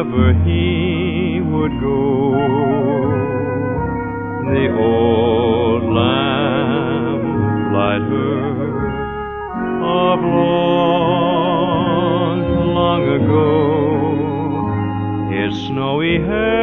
wherever he would go. The old lamplight her of long, long ago, his snowy hair